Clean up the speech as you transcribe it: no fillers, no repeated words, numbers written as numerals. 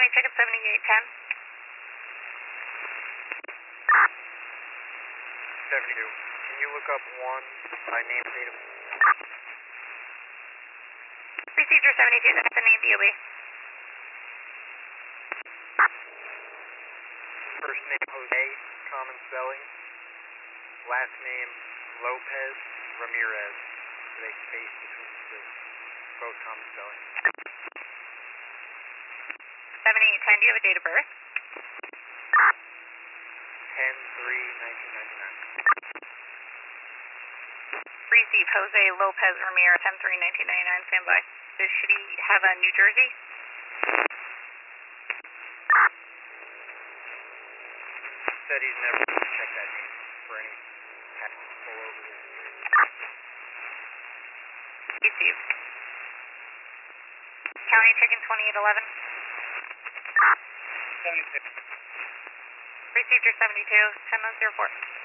County Chicken 7810. 72. Can you look up one by name and date of... Procedure 72, that's the name DOB. First name Jose, common spelling. Last name Lopez Ramirez. With a space between the both common spelling. 7810, do you have a date of birth? 10/3/1999. Receive Jose Lopez Ramirez, 10/3/1999, stand by. Should he have a New Jersey? Said he's never checked that name for any pull over there. Receive. County Chicken 2811. 76. Procedure 72, 10-04.